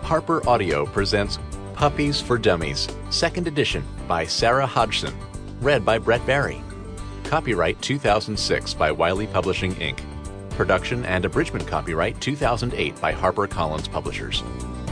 Harper Audio presents Puppies for Dummies, Second Edition by Sarah Hodgson, read by Brett Barry. Copyright 2006 by Wiley Publishing, Inc. Production and abridgment copyright 2008 by HarperCollins Publishers.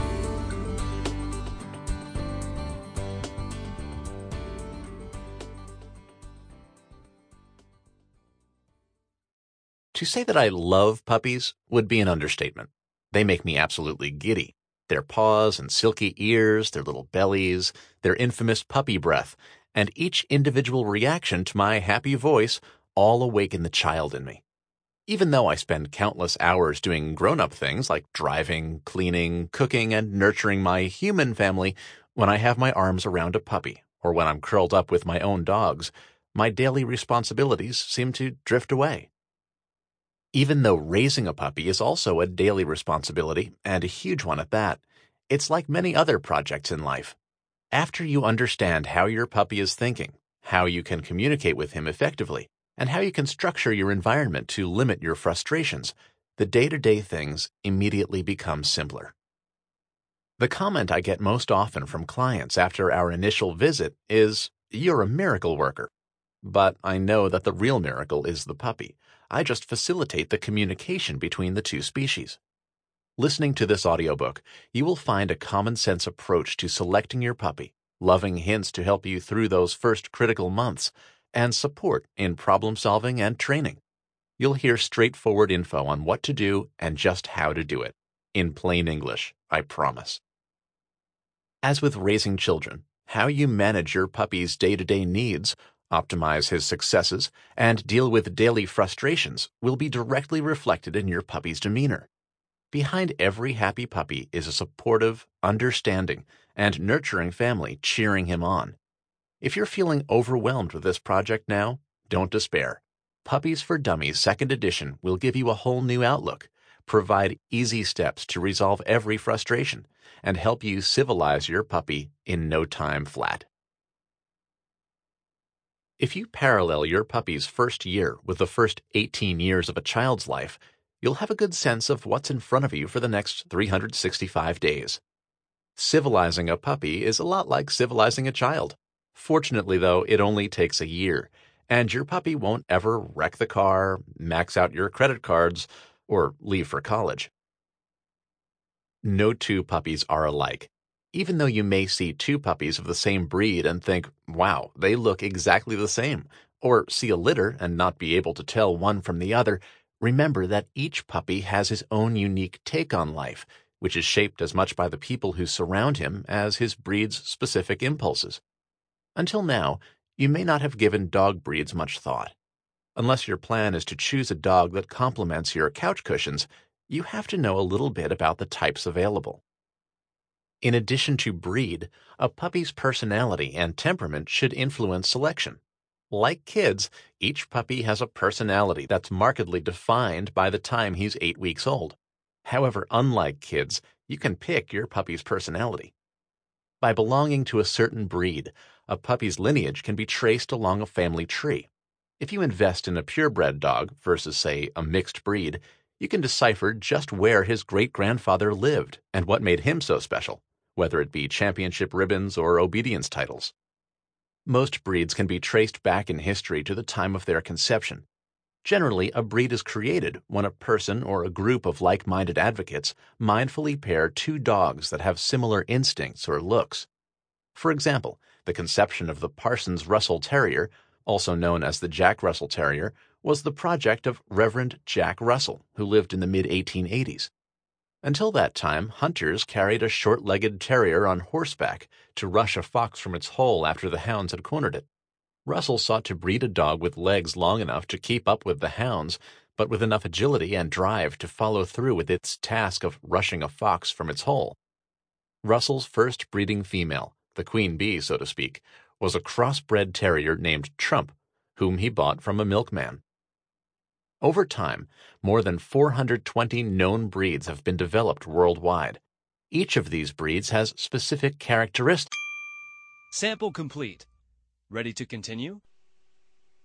To say that I love puppies would be an understatement. They make me absolutely giddy. Their paws and silky ears, their little bellies, their infamous puppy breath, and each individual reaction to my happy voice all awaken the child in me. Even though I spend countless hours doing grown-up things like driving, cleaning, cooking, and nurturing my human family, when I have my arms around a puppy, or when I'm curled up with my own dogs, my daily responsibilities seem to drift away. Even though raising a puppy is also a daily responsibility, and a huge one at that, it's like many other projects in life. After you understand how your puppy is thinking, how you can communicate with him effectively, and how you can structure your environment to limit your frustrations, the day-to-day things immediately become simpler. The comment I get most often from clients after our initial visit is, "You're a miracle worker." But I know that the real miracle is the puppy. I just facilitate the communication between the two species. Listening to this audiobook, you will find a common-sense approach to selecting your puppy, loving hints to help you through those first critical months, and support in problem-solving and training. You'll hear straightforward info on what to do and just how to do it. In plain English, I promise. As with raising children, how you manage your puppy's day-to-day needs, optimize his successes, and deal with daily frustrations will be directly reflected in your puppy's demeanor. Behind every happy puppy is a supportive, understanding, and nurturing family cheering him on. If you're feeling overwhelmed with this project now, don't despair. Puppies for Dummies Second Edition will give you a whole new outlook, provide easy steps to resolve every frustration, and help you civilize your puppy in no time flat. If you parallel your puppy's first year with the first 18 years of a child's life, you'll have a good sense of what's in front of you for the next 365 days. Civilizing a puppy is a lot like civilizing a child. Fortunately, though, it only takes a year, and your puppy won't ever wreck the car, max out your credit cards, or leave for college. No two puppies are alike. Even though you may see two puppies of the same breed and think, wow, they look exactly the same, or see a litter and not be able to tell one from the other, remember that each puppy has his own unique take on life, which is shaped as much by the people who surround him as his breed's specific impulses. Until now, you may not have given dog breeds much thought. Unless your plan is to choose a dog that complements your couch cushions, you have to know a little bit about the types available. In addition to breed, a puppy's personality and temperament should influence selection. Like kids, each puppy has a personality that's markedly defined by the time he's 8 weeks old. However, unlike kids, you can pick your puppy's personality. By belonging to a certain breed, a puppy's lineage can be traced along a family tree. If you invest in a purebred dog versus, say, a mixed breed, you can decipher just where his great-grandfather lived and what made him so special, whether it be championship ribbons or obedience titles. Most breeds can be traced back in history to the time of their conception. Generally, a breed is created when a person or a group of like-minded advocates mindfully pair two dogs that have similar instincts or looks. For example, the conception of the Parsons Russell Terrier, also known as the Jack Russell Terrier, was the project of Reverend Jack Russell, who lived in the mid-1880s. Until that time, hunters carried a short-legged terrier on horseback to rush a fox from its hole after the hounds had cornered it. Russell sought to breed a dog with legs long enough to keep up with the hounds, but with enough agility and drive to follow through with its task of rushing a fox from its hole. Russell's first breeding female, the queen bee, so to speak, was a crossbred terrier named Trump, whom he bought from a milkman. Over time, more than 420 known breeds have been developed worldwide. Each of these breeds has specific characteristics. Sample complete. Ready to continue?